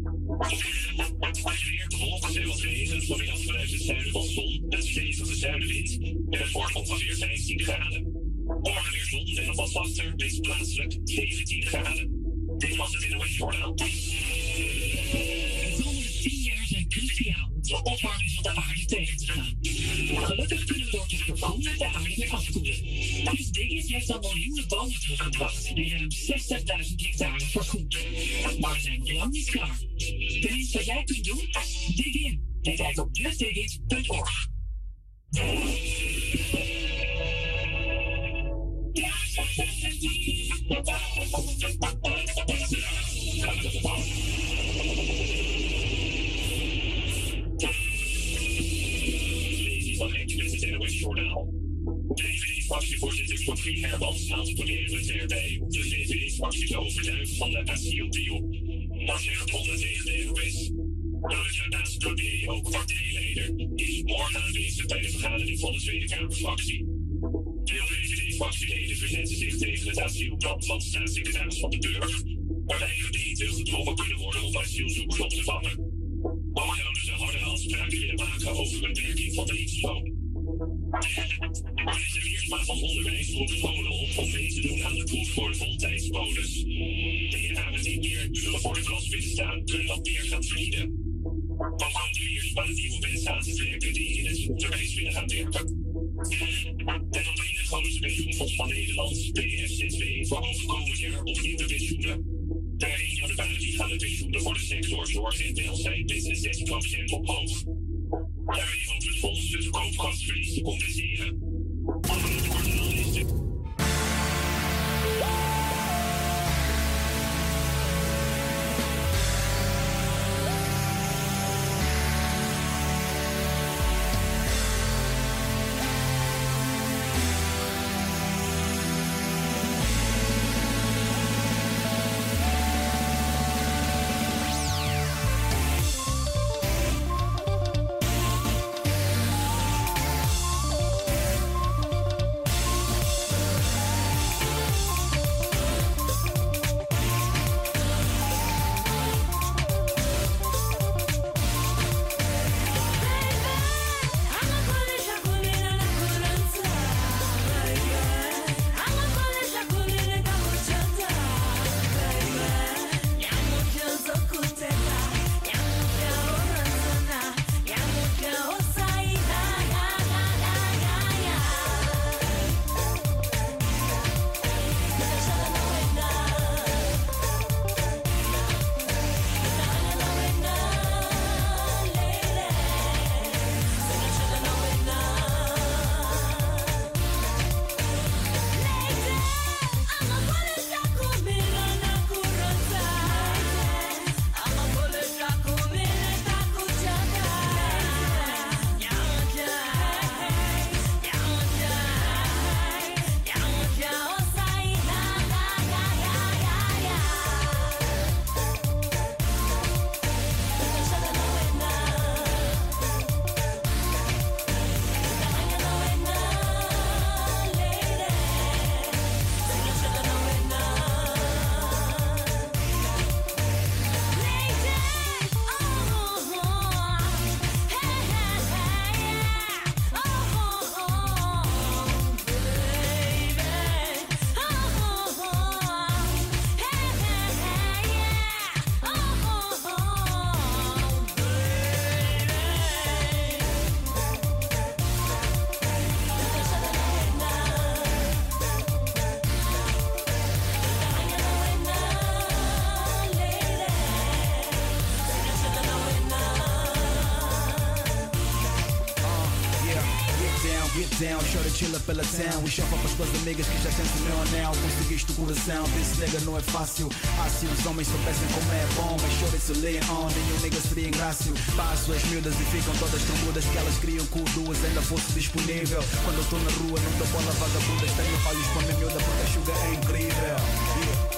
Het weer bewolkt en wat regen, vanmiddag vanuit het zuiden wat zon, een stevige zuidenwind en het wordt ongeveer vijftien graden. Morgen weer zon en nog wat zachter, met plaatselijk zeventien graden. Dit was het N O S-journaal. De komende tien jaar zijn cruciaal om de opwarming van de aarde tegen te gaan. Gelukkig kunnen we door te vergroenen de aarde weer afkoelen. Just Digit heeft al miljoenen bomen teruggebracht en ruim zestigduizend hectare vergroend. Maar we zijn nog lang niet klaar. Er is wat jij kunt doen? Dig in. Je kijkt op just digit punt org. Fractievoorzitter Godfried Hermans aanspoederen ter bij op de V V D-fractie te overtuigen van de asieldeal. Dat zegt Holle tegen de N O S. Nou is daarnaast premier ook partijleider. Is morgen aanwezig bij de vergadering van de Tweede Kamerfractie. Veel V V D-fractieleden verzetten zich tegen het asielplan van staatssecretaris Van den Burg, waarbij gemeenten gedwongen kunnen worden om asielzoekers op te vangen. Ook zouden ze harde afspraken willen maken over de beperking van de instroom. Minister Wiersma van Onderwijs roept scholen op om mee te doen aan de proef voor de voltijdsbonus. Leraren die meer uren voor de klas willen staan, kunnen wat meer gaan verdienen. Ook hoopt Wiersma nieuwe mensen aan te trekken die in het onderwijs willen gaan werken. Het op één grootste pensioenfonds van Nederland, P F Z W, verhoogt komend jaar opnieuw de pensioenen. Per één januari gaan de pensioenen voor de sector zorg en welzijn met zes procent omhoog. Daarmee hoopt het fonds het koopkrachtverlies te compenseren. Volgende kwartaal is de... Chilla pela town, we chapa pras tuas amigas que já sentem meu anel. Conseguiste o coração, desse nega não é fácil. Ah, se os homens soubessem como é bom, mas chora se leem on, nenhum nega seria ingrácio. Passo as miúdas e ficam todas tão mudas que elas criam que o duas ainda fosse disponível. Quando eu tô na rua, não dou bola vagabundas, tenho falhos com a minha miúda porque a sugar é incrível. Yeah.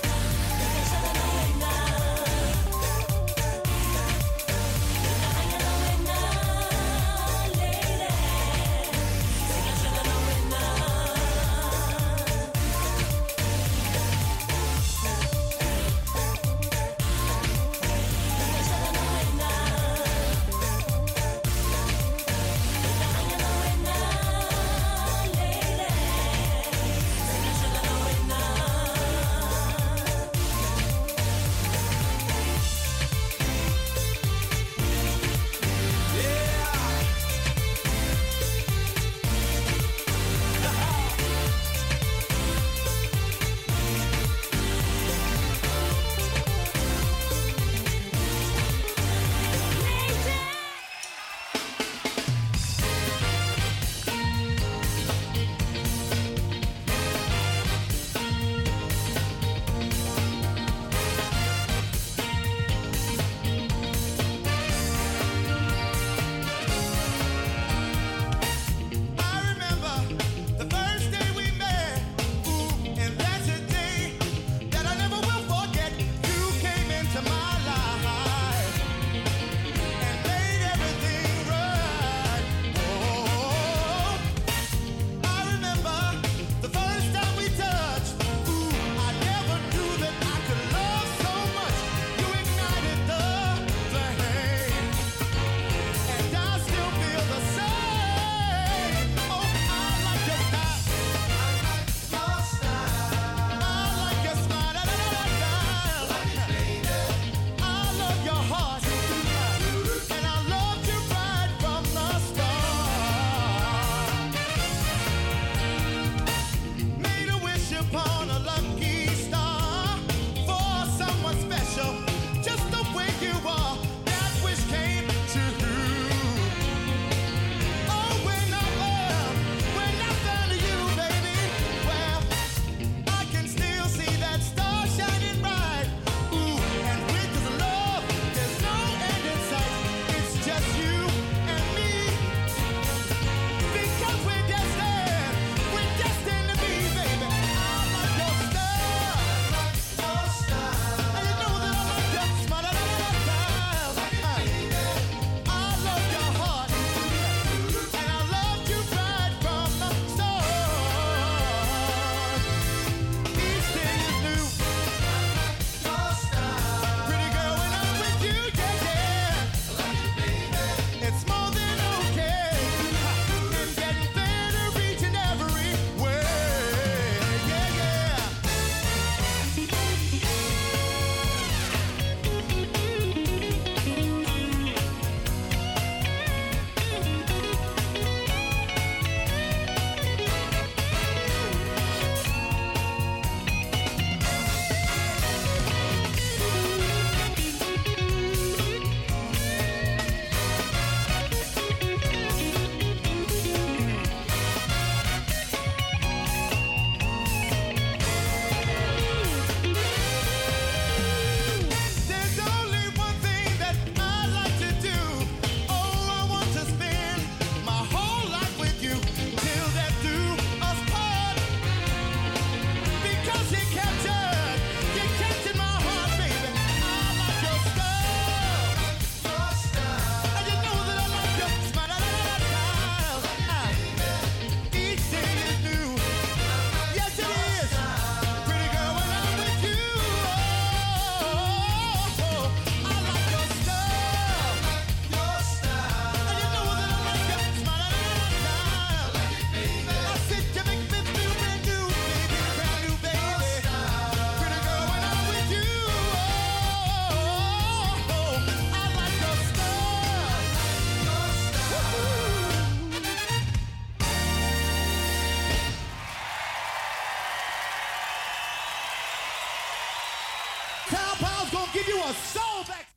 give you a soul back.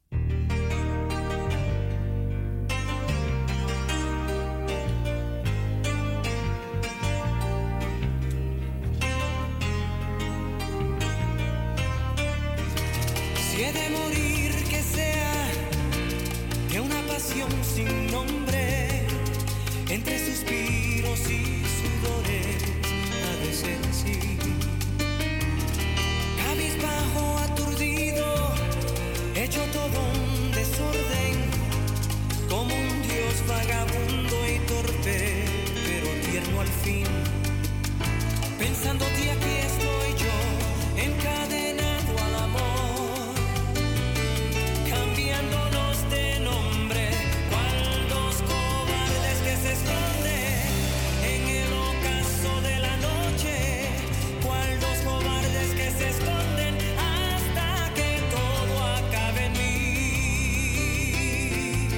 Si he de morir, que sea de una pasión sin nombre, entre suspiros y sudores, ha de ser así. Cabizbajo, aturdido, hecho todo un desorden, como un dios vagabundo y torpe, pero tierno al fin. Pensándote aquí estoy yo, encadenado al amor, cambiándonos de nombre, cual dos cobardes que se esconden en el ocaso de la noche, cual dos cobardes que se esconden hasta que todo acabe en mí.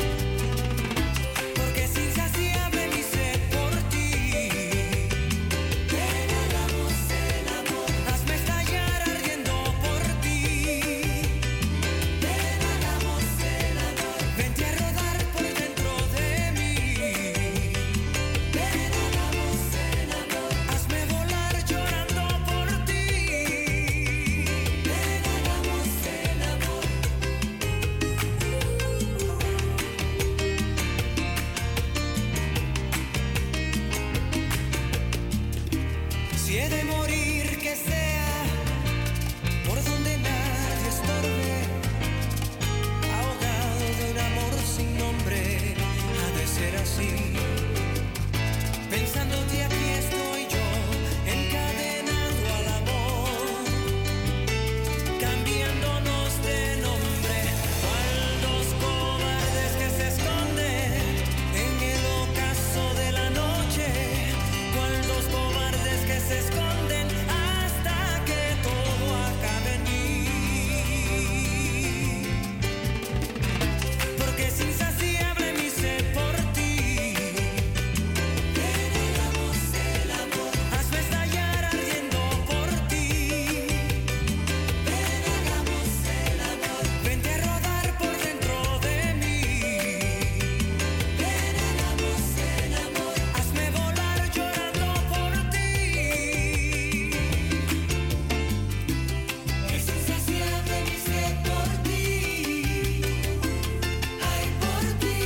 Porque es insaciable mi sed por ti. Ven, hagamos el amor. Hazme estallar ardiendo por ti. Ven, hagamos el amor. Vente a rodar por dentro de mí. Ven, hagamos el amor. Hazme volar llorando por ti. Ven, hagamos el amor. Si he de morir, que sea por donde nadie estorbe, ahogado de un amor sin nombre, ha de ser así. Pensándote aquí estoy yo, encadenado al amor, cambiándonos de nombre, cual dos cobardes que se esconden en el ocaso de la noche, cual dos cobardes que se esconden hasta que todo acabe en mí. Porque es insaciable mi sed por ti. Ven, hagamos el amor. Hazme estallar ardiendo por ti. Ven, hagamos el amor. Vente a rodar por dentro de mí. Ven, hagamos el amor. Hazme volar llorando por ti. Es insaciable mi sed por ti. Ay, por ti.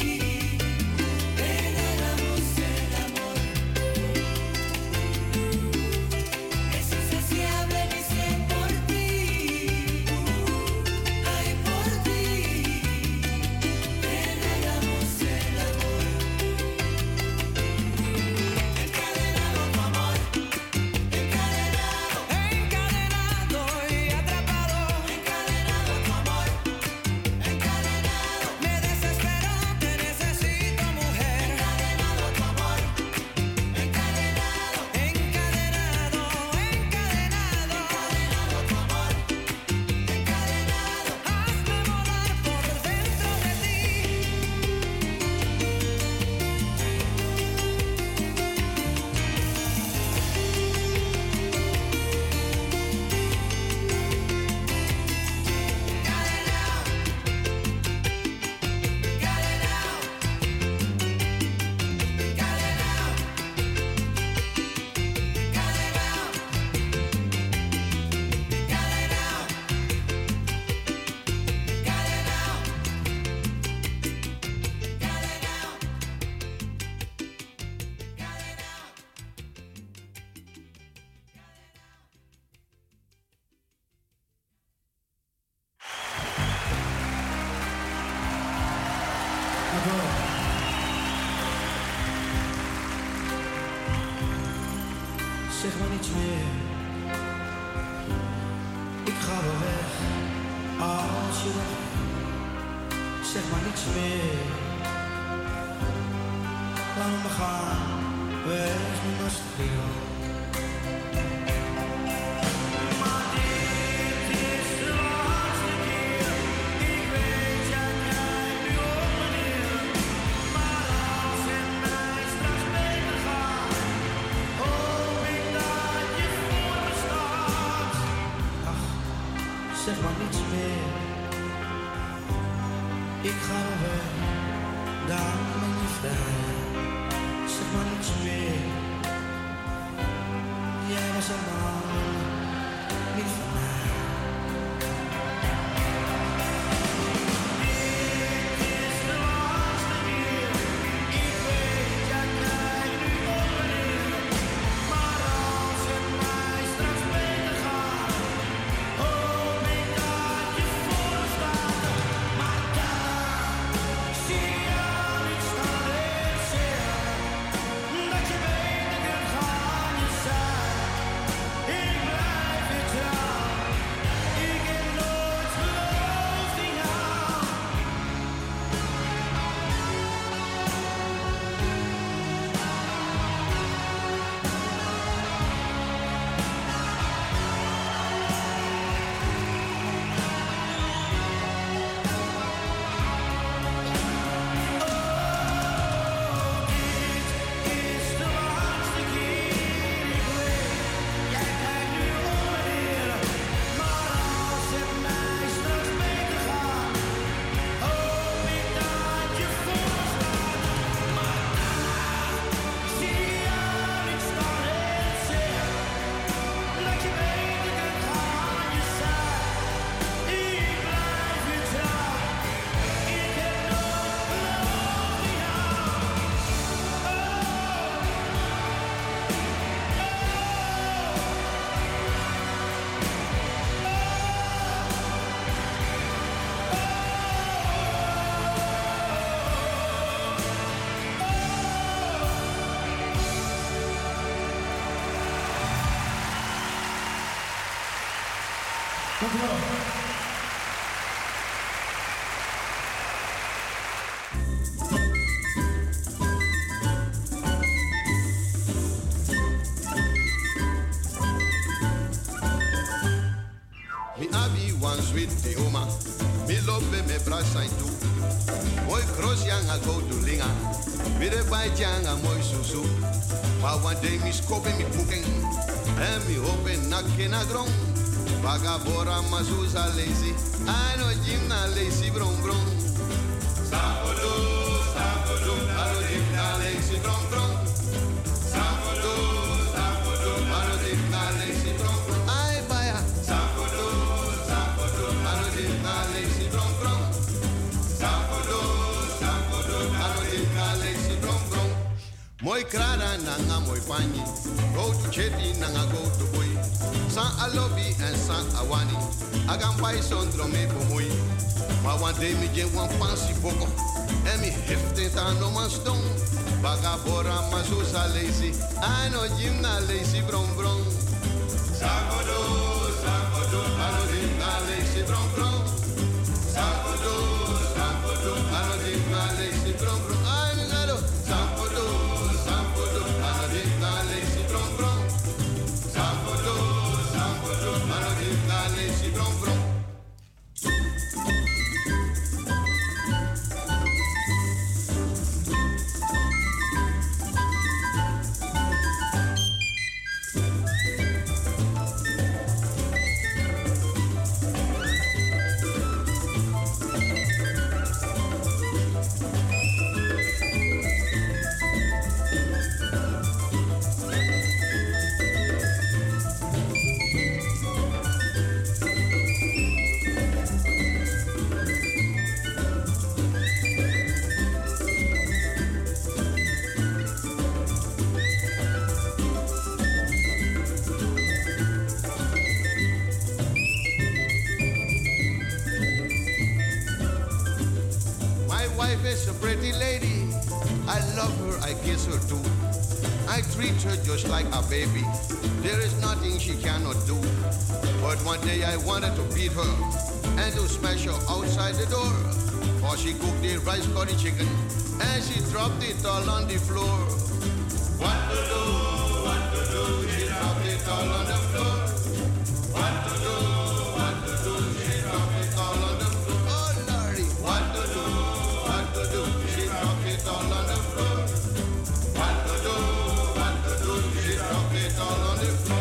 Ven, hagamos el amor. Es insaciable mi sed por ti. Ay, por ti. Ven, hagamos el amor. Encadenado tu amor. Encadenado. Encadenado y atrapado. Encadenado tu amor. Encadenado. Me desespero, te necesito, mujer. Encadenado tu amor. Encadenado. Encadenado. Encadenado. Encadenado tu amor. Encadenado. Hazme volar por dentro de ti. Zeg maar niets meer. Ik ga wel weg. Als je weg. Zeg maar niets meer. Laat me gaan. Wees niet meer stil. Maar dit is de laatste keer. Ik weet, jij kijkt nu op me neer. Maar als het mij straks beter gaat, hoop ik dat je voor me staat. Ach, zeg maar niets meer. Ik ga wel weg, daar ben je vrij. Zeg maar niets meer. Jij was een man, niet van mij. Mi abi one sweet the oma. Mi love me brasa itu. Moi cross yang a go to linga. Mi de bai jang a moi susu. Pa one day mi scope mi cooking. And mi open na kena grong. Vagabora mazuza lazy. I know jim na lazy bron bron. Sapodo, sapodo, alo jim na lazy bron bron. Sapodo, sapodo, alo jim na lazy bron bron. Ay baya. Sapodo, sapodo, alo jim na lazy bron bron. Sapodo, sapodo, alo jim na lazy bron bron. Moi krada nanga moi panyi. Go to chetty nanga go to boy. San alobi and san awani. Agam pai son drome pomoi. Ma one day mi gen one fancy boko. And me hefting tan no man stone. Vagabora mazusa lazy. I know jim na lazy bron bron. Sakodo, sakodo, ano jim na lazy bron bron. Sakodo, sakodo, ano jim na lazy bron bron. Ay mi gado. Sakodo, sakodo, ano jim na lazy bron bron. Sakodo, sakodo, ano jim na lazy bron bron. Is a pretty lady. I love her, I kiss her too. I treat her just like a baby. There is nothing she cannot do. But one day I wanted to beat her and to smash her outside the door. For she cooked the rice curry chicken and she dropped it all on the floor. What to do, what to do, she dropped it all on the floor. What to do, what to do, she dropped it all on the floor. Oh Lordy, what to do, what to do, she dropped it all on the floor. What to do, what to do, she dropped it all on the floor.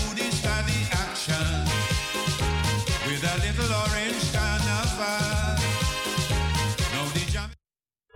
Woody, Scotty